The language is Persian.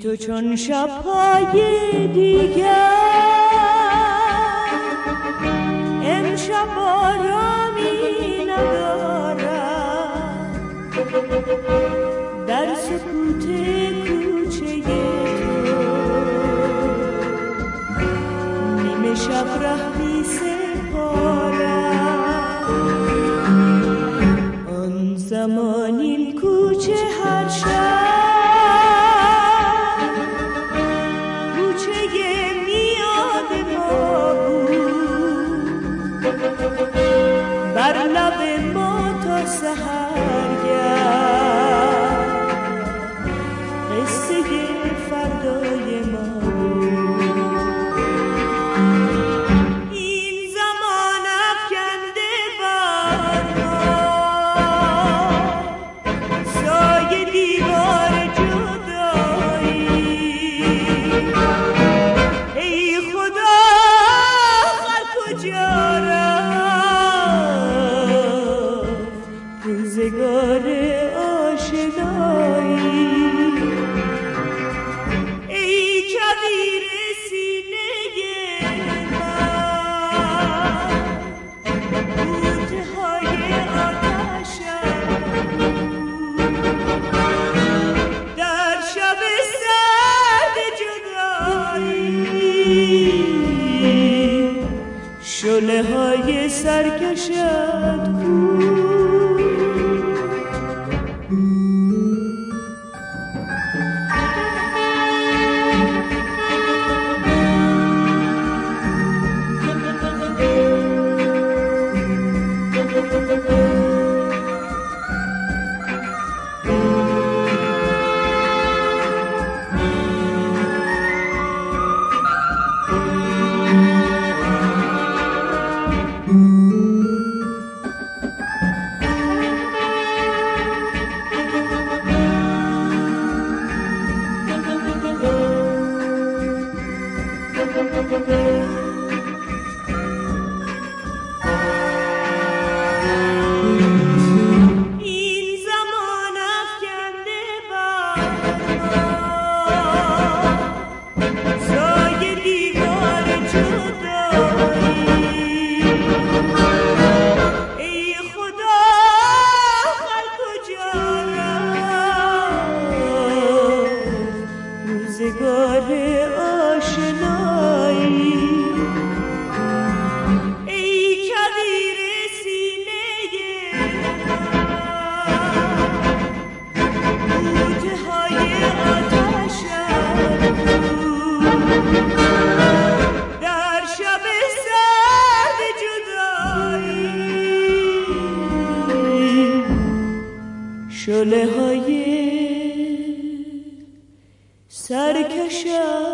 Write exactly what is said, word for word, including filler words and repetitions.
تو چون شب‌های دیگر امشب آرامی ندارم، در سکوت کوچه تو نیمه شب رهی سپارم. آن زمان این کوچه هر شب بر لب ما تا سحرگرد قصه فردای ما بود. این زمان افکنده بر ما سایه دیوار جدایی. ای خدا خر کجا روزگار آشنایی؟ ای کویر سینه من بوته های آتشم در شب سرد جدایی، شعله های سرکشت کو. شعله های سرکشم